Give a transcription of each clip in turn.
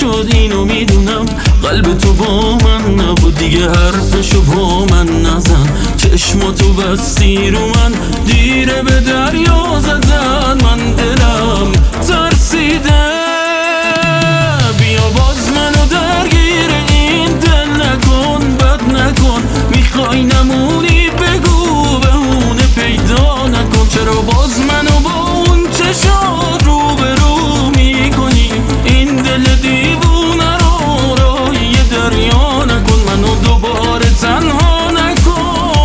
شد اینو میدونم، قلب تو با من نبود دیگه، حرفشو با من نزن. چشماتو بستی رو من، دیره به دریا زدن، من دلم ترسیده. بیا باز منو درگیر این دل نکن، بد نکن، میخوای نمونی بگو بهونه پیدا نکن. چرا باز منو با اون چشات رو به رو میکنی؟ این دل دیوونه رو راهی دریا نکن، منو دوباره تنها نکن.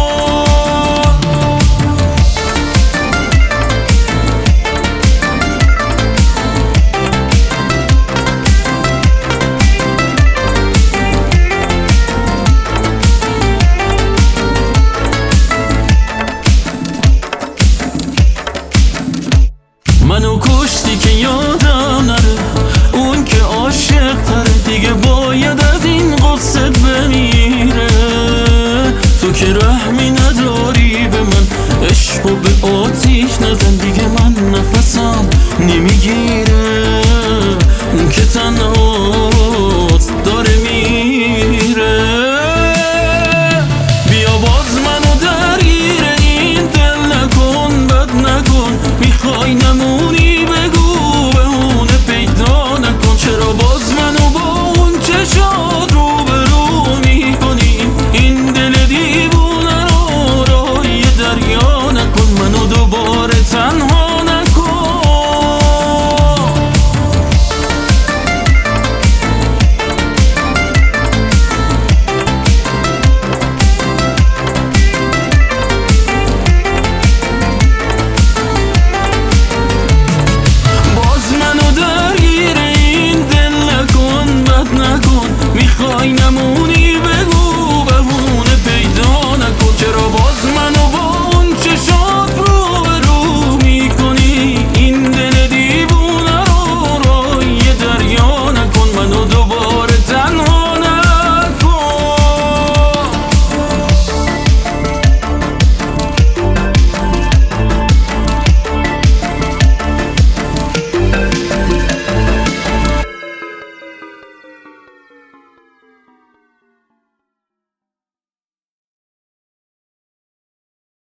منو کشتی که یادم نره، اون که عاشق تره، دیگه باید از این قصت بمیره. تو که رحمی نداری به من، عشقو به آتیش نزن، دیگه من نفسم نمیگیره.